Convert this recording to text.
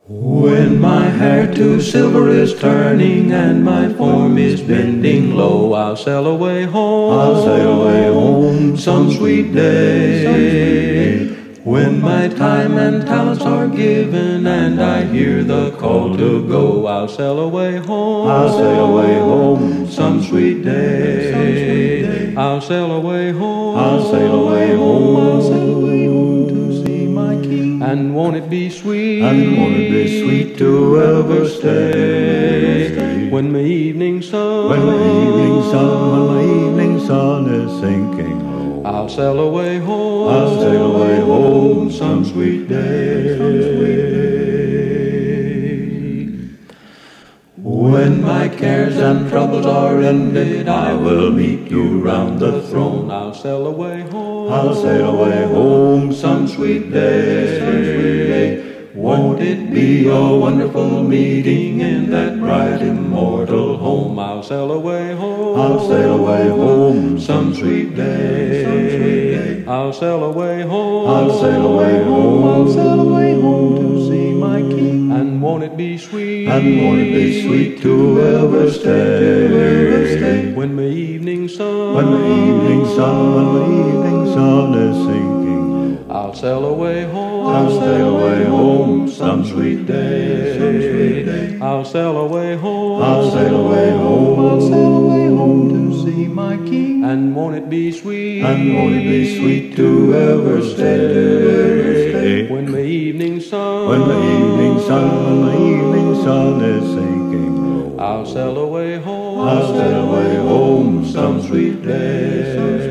When my hair to silver is turning and my form is bending low, I'll sail away home. I'll sail away home some sweet day. When my time and talents are given and I hear the call to go, I'll sail away home. I'll sail away home some sweet day. I'll sail away home. I'll sail away home. I'll sail away home to see my King. And won't it be sweet? And won't it be sweet to ever stay? When my evening sun, when my evening sun is sinking low, I'll sail away home. I'll sail away home some sweet day. When my cares and troubles are ended, I will meet you round the throne. I'll sail away home. I'll sail away home some sweet day. Won't it be a wonderful meeting in that bright immortal home? I'll sail away home. I'll sail away home some sweet day. I'll sail away home. I'll sail away home. I'll sail away home to see my King. And won't it be sweet? And won't it be sweet to ever stay? When my evening sun, when my evening sun is sinking low, I'll sail away home. I'll sail away home some sweet day. I'll sail away home. I'll sail away home. I'll sail away home to see my King. And won't it be sweet? And won't it be sweet to ever stay? When my evening sun, when my evening sun is sinking low, I'll sail away home. I'll sail away home some sweet day.